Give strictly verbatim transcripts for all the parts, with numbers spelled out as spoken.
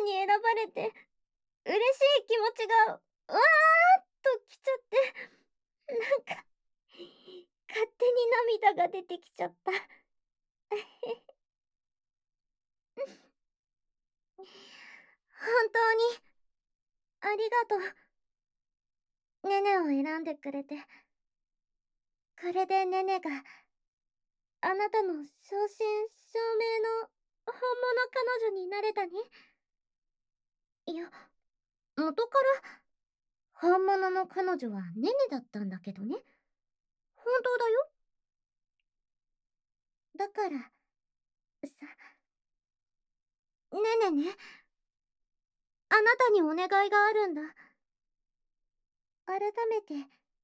に選ばれて、嬉しい気持ちが、わーっときちゃって、なんか、勝手に涙が出てきちゃった。本当に、ありがとう。ネネを選んでくれて。これでネネが、あなたの正真正銘の本物彼女になれたね。いや、元から本物の彼女はネネだったんだけどね。本当だよ。だから、さ、ネネね、あなたにお願いがあるんだ。改めて、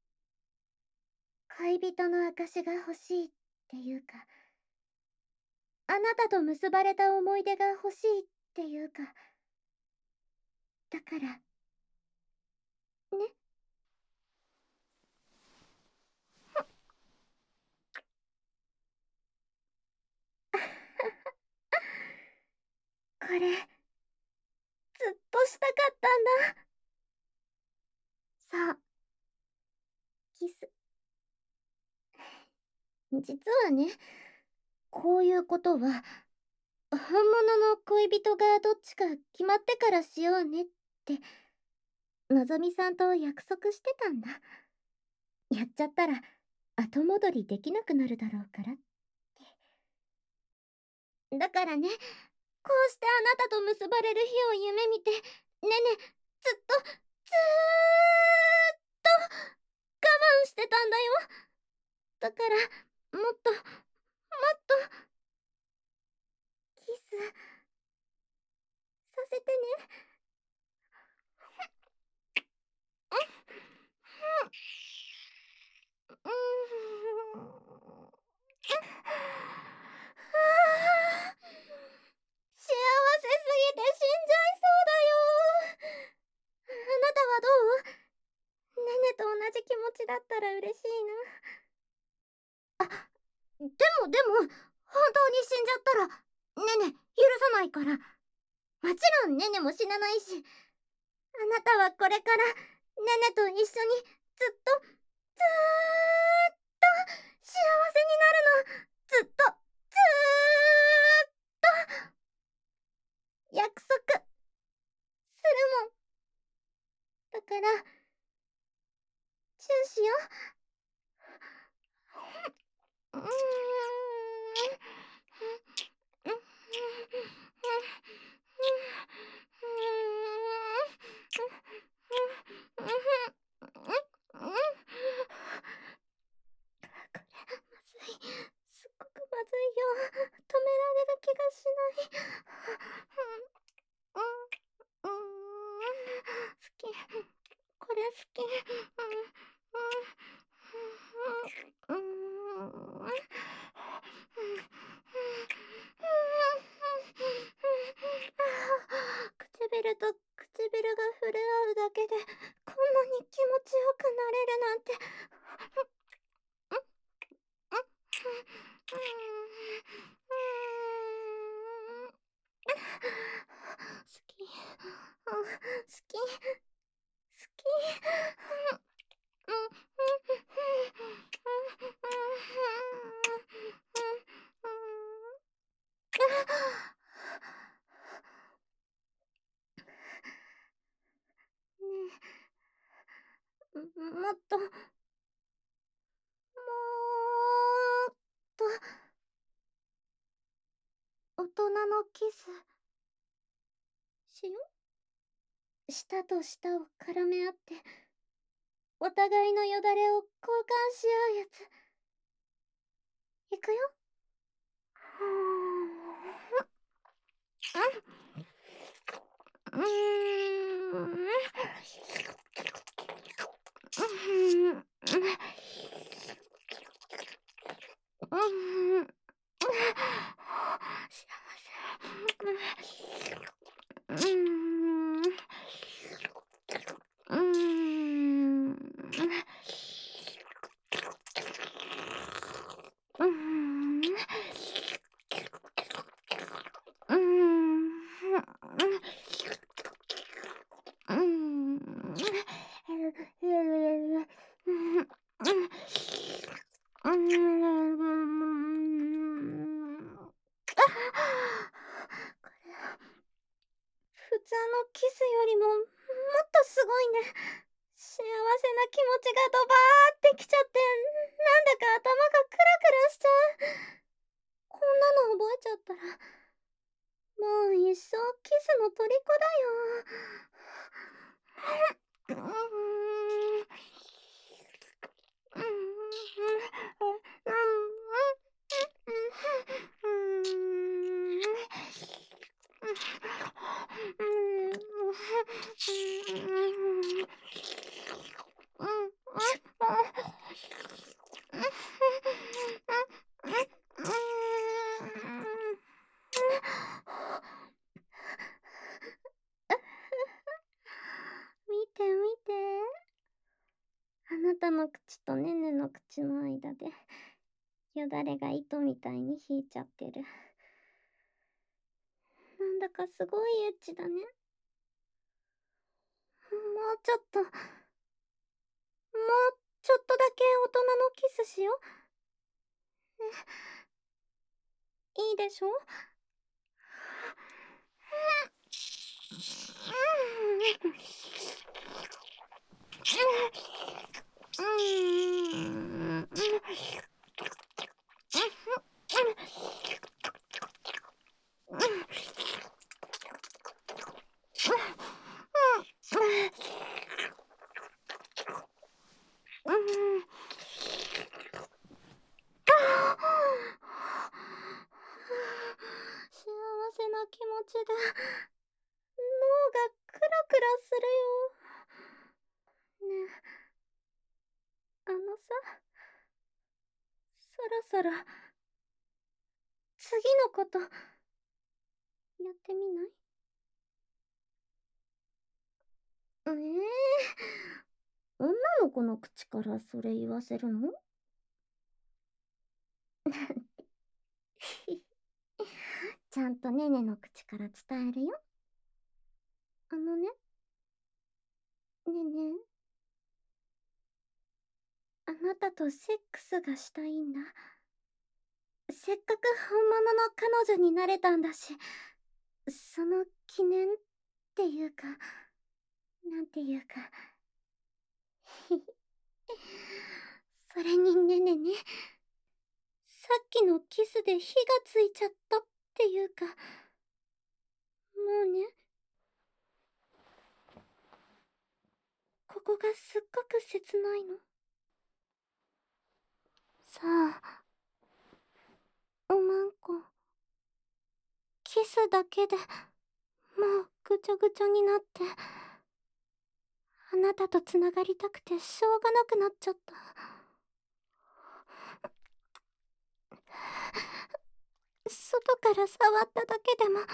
恋人の証が欲しいっていうか、あなたと結ばれた思い出が欲しいっていうか、だから、ね。これ、ずっとしたかったんだ。さあ、キス。実はね、こういうことは、本物の恋人がどっちか決まってからしようねって、のぞみさんと約束してたんだ。やっちゃったら、後戻りできなくなるだろうからって。だからね、こうしてあなたと結ばれる日を夢見て、ねね、ずっと、ずーっと、我慢してたんだよ。だから、もっと、もっと、キス、させてね。うーん。幸せすぎて死んじゃいそうだよ。あなたはどう？ネネと同じ気持ちだったら嬉しいな。あ、でもでも、本当に死んじゃったら、ネネ、許さないから。もちろんネネも死なないし、あなたはこれから、ネネと一緒に、ずっと、ずーっと、幸せになるの。ずっと、ずーっと、約束、するもん。だから、チューしよう。うーん。これ、まずい。すっごくまずいよ。止められる気がしない。うん、うん、好き。これ好き。うん、うん、うん、うん。唇と唇が触れ合うだけでこんなに気持ちよくなれるなんて。好き、好き、好き。ねえ、もっと、もーっと、大人のキス、しよう。舌と舌を絡め合って、お互いのよだれを交換し合うやつ。いくよ。うーん。うーん。うん。幸せ。うーん。うーん。うーん。うーん。 通のキスよりももっとすごいね。幸せな気持ちがドバーってきちゃって、なんだか頭がクラクラしちゃう。こんなの覚えちゃったらもう一生キスの虜だよ。うーん。うーん。見て見て。あなたの口とねねの口の間で、よだれが糸みたいに引いちゃってる。なんだかすごいエッチだね。もうちょっと、もうちょっとだけ大人のキスしよう。ね、いいでしょ？幸せな気持ちで脳がクラクラするよ。ねえ、あのさ、そろそろ次のことやってみない？ええー、女の子の口からそれ言わせるの？ちゃんとねねの口から伝えるよ。あのね、ねね、あなたとセックスがしたいんだ。せっかく本物の彼女になれたんだし、その記念っていうか、なんていうか。それにねねね、さっきのキスで火がついちゃったっていうか、もうね、ここがすっごく切ないの。さあ、おまんこ、キスだけでもうぐちょぐちょになって、あなたとつながりたくてしょうがなくなっちゃった。外から触っただけでもこんな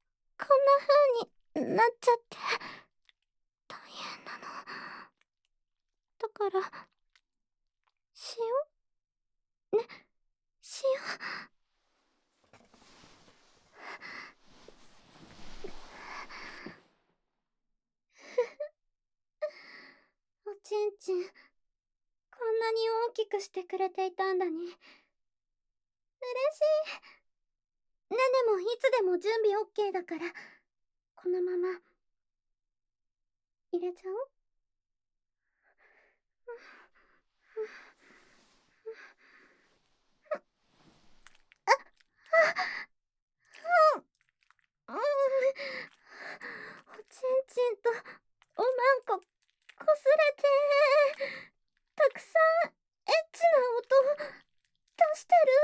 風になっちゃって大変なの。だからしようね、しよう。おちんちん、こんなに大きくしてくれていたんだね。嬉しい。ねねもいつでも準備 オーケー だから、このまま入れちゃおう。うん、おちんちんとおまんここすれて、たくさんエッチな音出してる。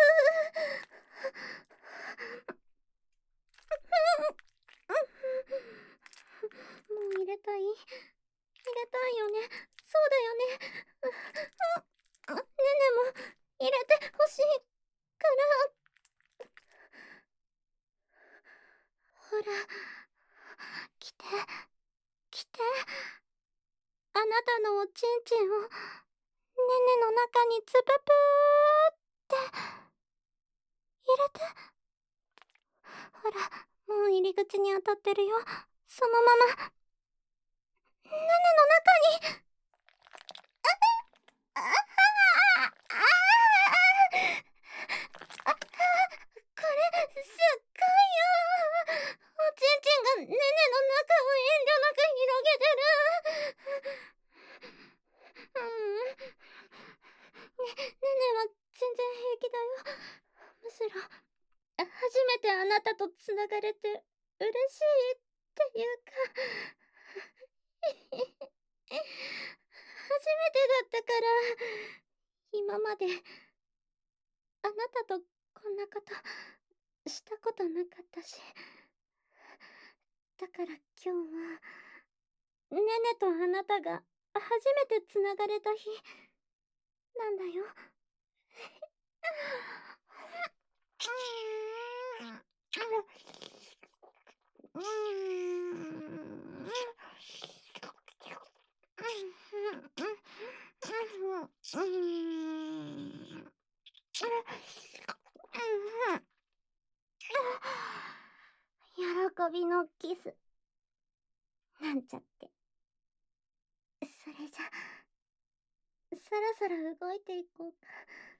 もう入れたい、入れたいよね。そうだよね。ねねも入れてほしいから。ほら、来て、来て。あなたのおちんちんをねねの中につぷぷーって入れて。ほら、もう入り口に当たってるよ。そのままねねの中に。ああああ、これすっごいよ。おちんちんがネネの中を遠慮なく広げてる。うん。ね、ネネは全然平気だよ。むしろ、初めてあなたとつながれて嬉しいっていうか初めてだったから、今まであなたとこんなことしたことなかったし、だから今日はネネとあなたが初めてつながれた日なんだよ。うーん。喜びのキスなんちゃって。それじゃそろそろ動いていこうか。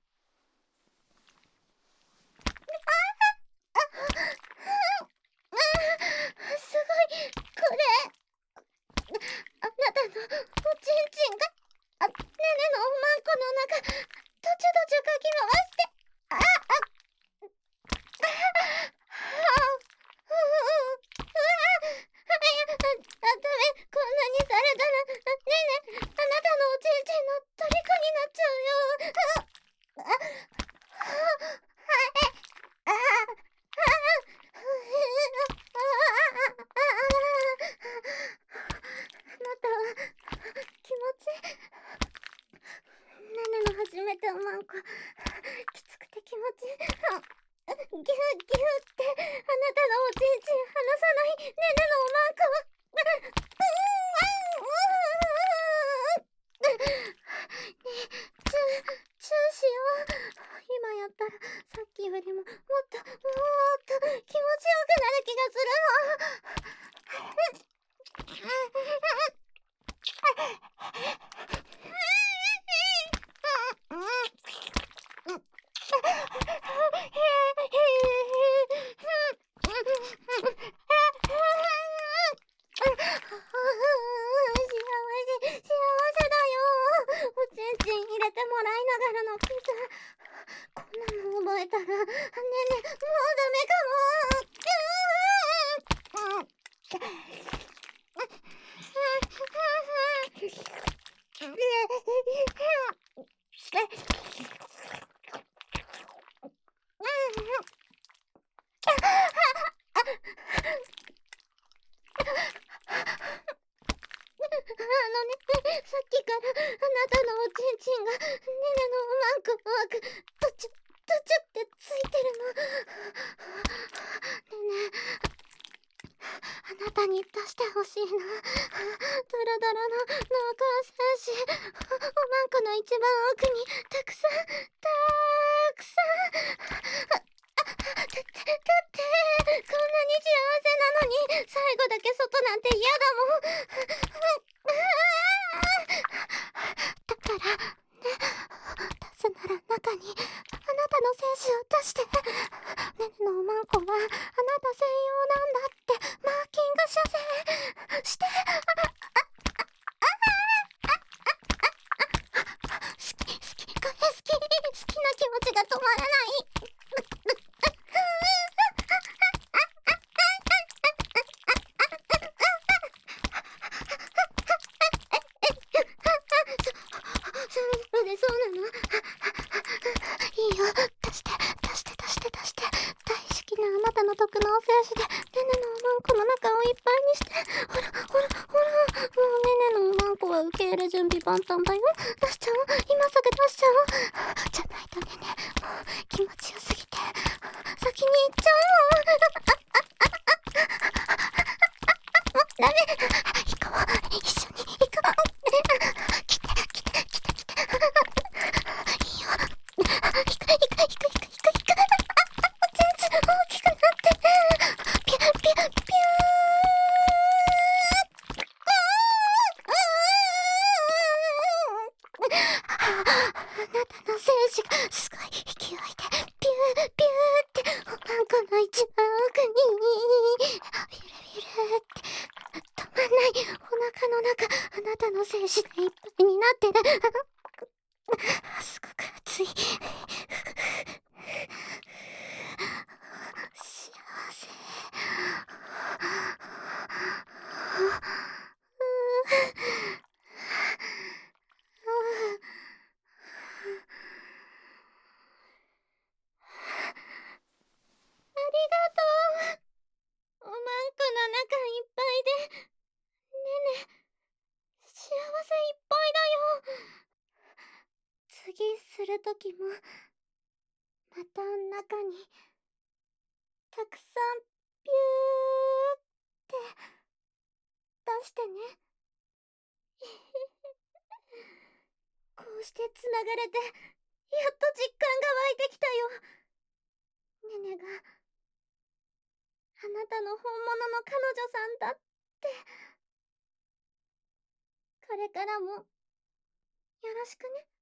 すごい、これあなたのおちんちんがあ、ネネのおまんこの中、どちょどちょかき回して、あ、あ、あ、うう、うわ、あ、いや、あ、ダメ、こんなにされたら、ネネ、あなたのおちんちんの虜になっちゃうよ。あ、あ、あ、あ、あなたは気持ちネネの初めておまんこきつくて気持ちギューギューってあなたのおちんちん離さないネネのおまんこはねえチューチューしよう。今やったらさっきよりももっともっと気持ちよくなる気がするの。こんなの覚えたら、ねえねえ、もうダメかも。あのね、さっきからあなたのおちんちんがネネのおまんこの奥、とちゅ、とちゅってついてるの。ネネ、あなたに出してほしいな。ドロドロの濃厚精子、おまんこの一番奥にたくさん、たくさん。だって、だって、こんなに幸せなのに、最後だけ外なんて嫌だもん。だから、ね、出すなら中に、あなたの精子を出して。ネネのおまんこは、あなた専用なんだって、マーキングさせ、して。好き、好き、これ好き、好きな気持ちが止まらない。それでそうなの？いいよ、出して、出して、出して、出して。大好きなあなたの特納精子で、ネネのおまんこの中をいっぱいにして。ほら、ほら、ほら。もうネネのおまんこは受け入れ準備万端だよ。出しちゃおう。今すぐ出しちゃおう。じゃないとネネ、もう気持ちよすぎて、先に行っちゃうもん。ダメ。行こう。一緒に行こう。来て、来て、来て、来て。いいよ。行く、行く、行く、行く、行く、行く。おちんちん大きくなって。ピュッ、ピュッ、ピュー。あなたの精子がすごい勢いでピューピューっておまんこの一番奥にビュルビュルない。お腹の中、あなたの精子でいっぱいになってる。すごく熱い。幸せ。ありがとう。おまんこの中いっぱいで、ねね、幸せいっぱいだよ。次するときも、また中に、たくさん、ピューって出してね。こうしてつながれて、やっと実感が湧いてきたよ。ねねが、あなたの本物の彼女さんだって。これからも、よろしくね。